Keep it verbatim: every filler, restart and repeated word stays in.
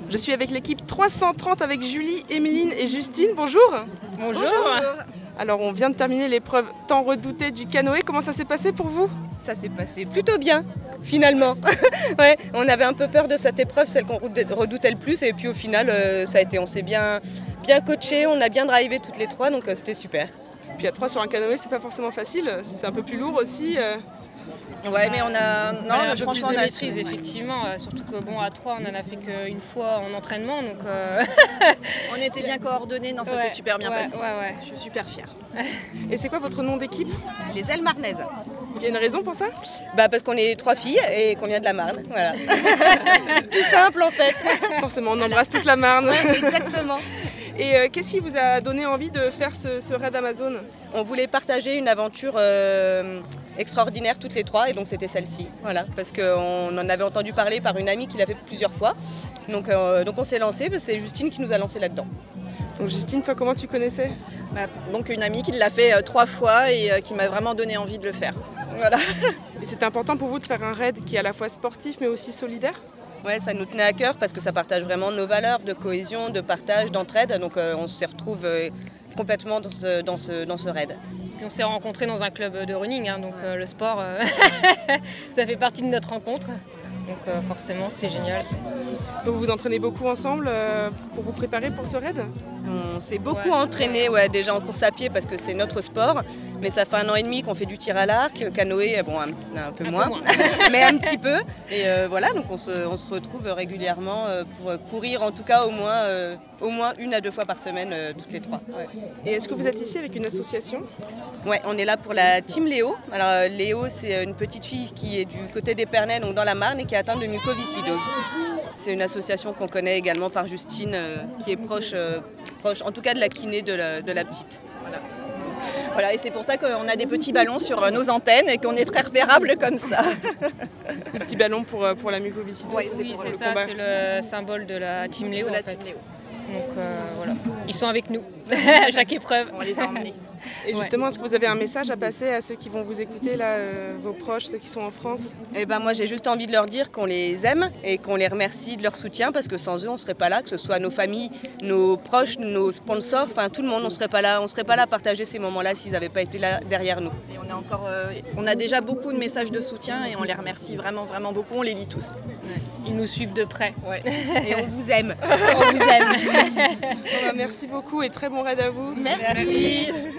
Je suis avec l'équipe trois cent trente avec Julie, Émeline et Justine. Bonjour. Bonjour. Bonjour. Alors on vient de terminer l'épreuve tant redoutée du canoë. Comment ça s'est passé pour vous ? Ça s'est passé plutôt bien, finalement. Ouais, on avait un peu peur de cette épreuve, celle qu'on redoutait le plus. Et puis au final, euh, ça a été, on s'est bien, bien coaché, on a bien drivé toutes les trois, donc euh, c'était super. Puis à trois sur un canoë, c'est pas forcément facile. C'est un peu plus lourd aussi. Euh... Ouais, mais on a, non, on a on a un peu franchement, plus de on a maîtrise, su- effectivement. Euh, surtout que bon, à trois, on en a fait qu'une fois en entraînement, donc. Euh... on était bien coordonnés. Non, ça ouais, s'est super bien ouais, passé. Ouais, ouais. Je suis super fière. Et c'est quoi votre nom d'équipe ? Les ailes marnaises. Il y a une raison pour ça ? Bah parce qu'on est trois filles et qu'on vient de la Marne, voilà. Tout simple en fait. Forcément, on embrasse toute la Marne. Ouais, exactement. Et euh, qu'est-ce qui vous a donné envie de faire ce, ce raid Amazon ? On voulait partager une aventure euh, extraordinaire toutes les trois et donc c'était celle-ci, voilà, parce qu'on en avait entendu parler par une amie qui l'a fait plusieurs fois. Donc, euh, donc on s'est lancé, c'est Justine qui nous a lancé là-dedans. Donc Justine, toi comment tu connaissais ? Bah, donc une amie qui l'a fait euh, trois fois et euh, qui m'a vraiment donné envie de le faire. Voilà. Et c'était important pour vous de faire un raid qui est à la fois sportif mais aussi solidaire ? Ouais, ça nous tenait à cœur parce que ça partage vraiment nos valeurs de cohésion, de partage, d'entraide. Donc euh, on s'y retrouve euh, complètement dans ce, dans ce, dans ce raid. Puis on s'est rencontrés dans un club de running, hein, donc euh, le sport, euh, ça fait partie de notre rencontre. Donc euh, forcément, c'est génial. Donc vous vous entraînez beaucoup ensemble euh, pour vous préparer pour ce raid ? On s'est beaucoup Ouais. entraîné ouais, déjà en course à pied parce que c'est notre sport. Mais ça fait un an et demi qu'on fait du tir à l'arc, canoë, bon, un, un peu Un moins, peu moins. mais un petit peu. Et euh, voilà, donc on se, on se retrouve régulièrement euh, pour courir en tout cas au moins, euh, au moins une à deux fois par semaine, euh, toutes les trois. Ouais. Et est-ce que vous êtes ici avec une association ? Ouais, on est là pour la team Léo. Alors euh, Léo, c'est une petite fille qui est du côté d'Épernay, donc dans la Marne, et qui est atteinte de mucoviscidose. C'est une association qu'on connaît également par Justine, euh, qui est proche, euh, proche, en tout cas de la kiné de la, de la petite. Voilà. Voilà, et c'est pour ça qu'on a des petits ballons sur euh, nos antennes et qu'on est très repérables comme ça. Des petits ballons pour, euh, pour la mucoviscidose. Ouais, Oui, pour c'est le ça, combat. c'est le symbole de la Team Léo De la en fait. team Léo. Donc euh, voilà, ils sont avec nous à chaque épreuve. On les a emmenés. Et justement, est-ce que vous avez un message à passer à ceux qui vont vous écouter, là, euh, vos proches, ceux qui sont en France ? Et ben moi j'ai juste envie de leur dire qu'on les aime et qu'on les remercie de leur soutien parce que sans eux on ne serait pas là, que ce soit nos familles, nos proches, nos sponsors, enfin tout le monde, on ne serait pas là, on serait pas là à partager ces moments-là s'ils n'avaient pas été là derrière nous. Et on a encore, euh, on a déjà beaucoup de messages de soutien et on les remercie vraiment, vraiment beaucoup. On les lit tous. Ils nous suivent de près. Ouais. Et on vous aime. On vous aime. Bon, bah, merci beaucoup et très bon raid à vous. Merci. Merci.